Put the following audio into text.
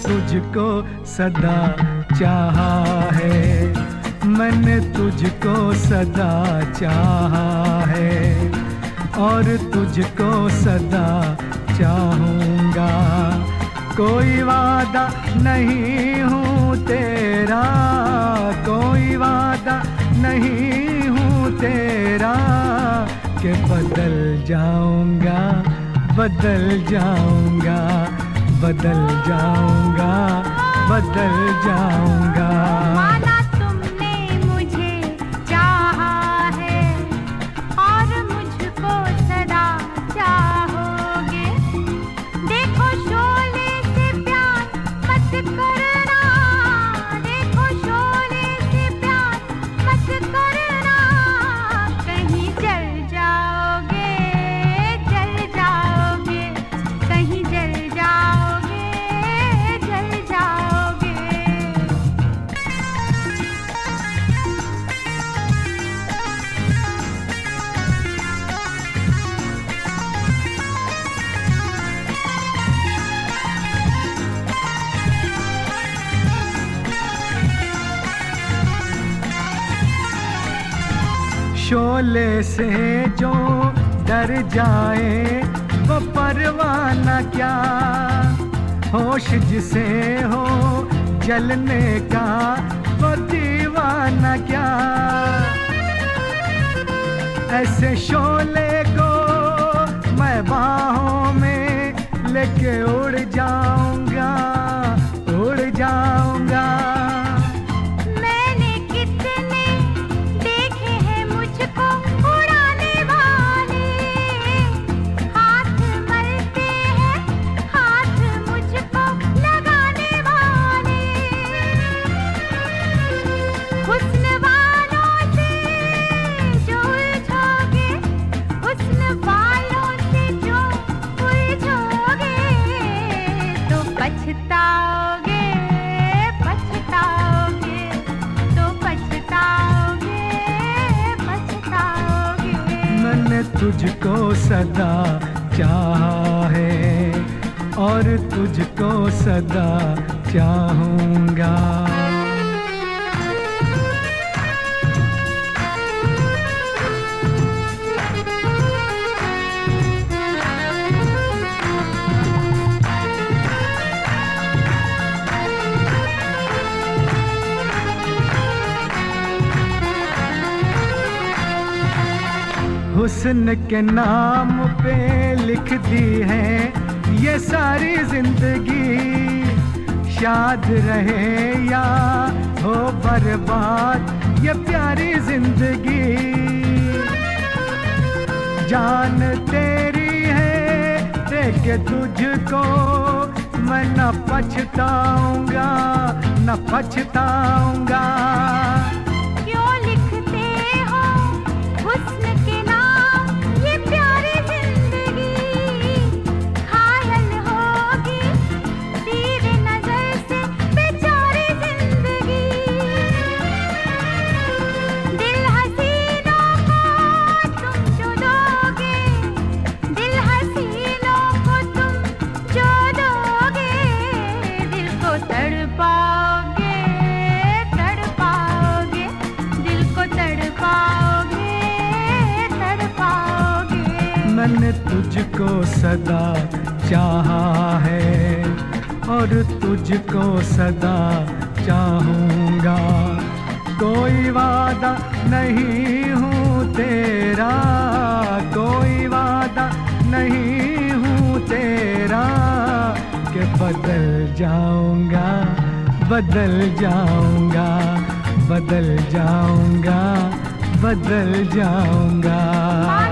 तुझको सदा चाहा है, मैंने तुझको सदा चाहा है और तुझको सदा चाहूँगा। कोई वादा नहीं हूँ तेरा, कोई वादा नहीं हूँ तेरा कि बदल जाऊँगा, बदल जाऊँगा, बदल जाऊँगा, बदल जाऊँगा। माना तुमने मुझे चाहा है और मुझको सदा चाहोगे। देखो शोले से प्यार मत करना, देखो शोले से प्यार मत करना, कहीं जल जाओगे, जल जाओगे, कहीं जल जाओगे, जल जाओगे। शोले से जो डर जाए वो परवाना क्या, होश जिसे हो जलने का वो दीवाना क्या। ऐसे शोले को मैं बाहों में लेके उड़ जाऊंगा, उड़ जाऊंगा। मैंने कितने देखे हैं मुझको उड़ाने वाले, हाथ मलते हैं हाथ मुझको लगाने वाले। हुस्न वालों से जो उलझोगे, हुस्न वालों से जो उलझोगे तो पछताओगे, पछताओगे, तो पछताओगे, पछताओगे। मैंने तुझको सदा चाहा है और तुझको सदा चाहूँगा। हुस्न के नाम पे लिख दी है ये सारी जिंदगी, शाद रहे या हो बर्बाद ये प्यारी जिंदगी। जान तेरी है देखे तुझको मैं न पछताऊंगा, न पछताऊंगा। क्यों लिखते हो हुस्न के नाम ये प्यारी जिंदगी, घायल होगी तेरी नजर से बेचारी जिंदगी। दिल हसीनों को तुम जो दोगे, दिल हसीनों को तुम जो दोगे, दिल को तड़पाओगे, तड़पाओगे, दिल को तड़पाओगे, तड़पाओगे। मैंने तुझको सदा चाहा है और तुझको सदा चाहूँगा। कोई वादा नहीं हूँ तेरा, कोई वादा नहीं हूँ तेरा कि बदल जाऊँगा, बदल जाऊँगा, बदल जाऊँगा, बदल जाऊँगा।